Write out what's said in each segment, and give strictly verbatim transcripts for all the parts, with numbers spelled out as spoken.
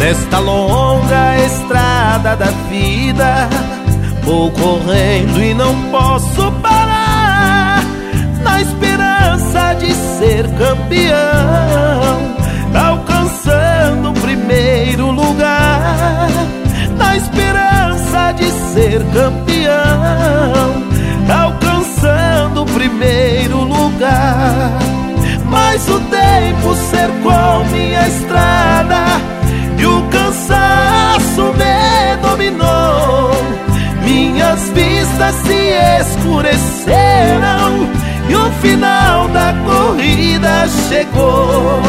Nesta longa estrada da vida, vou correndo e não posso parar, na esperança de ser campeão, alcançando o primeiro lugar. Na esperança de ser campeão, alcançando o primeiro lugar. Mas o tempo cercou minha estrada e o cansaço me dominou. Minhas vistas se escureceram e o final da corrida chegou.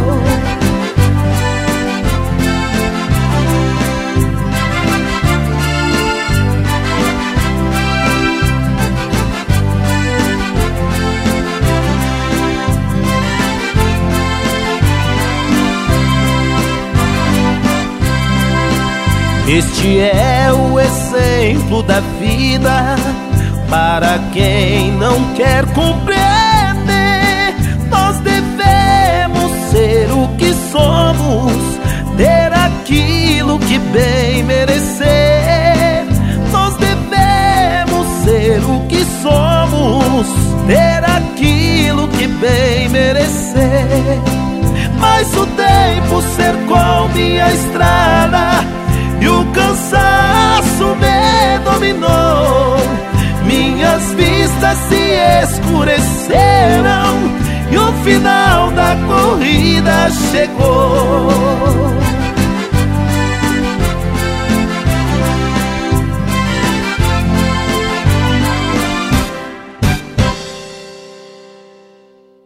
Este é o exemplo da vida para quem não quer compreender. Nós devemos ser o que somos, ter aquilo que bem merecer. Nós devemos ser o que somos, ter aquilo que bem merecer. Mas o tempo cercou minha estrada e o cansaço me dominou. Minhas vistas se escureceram e o final da corrida chegou.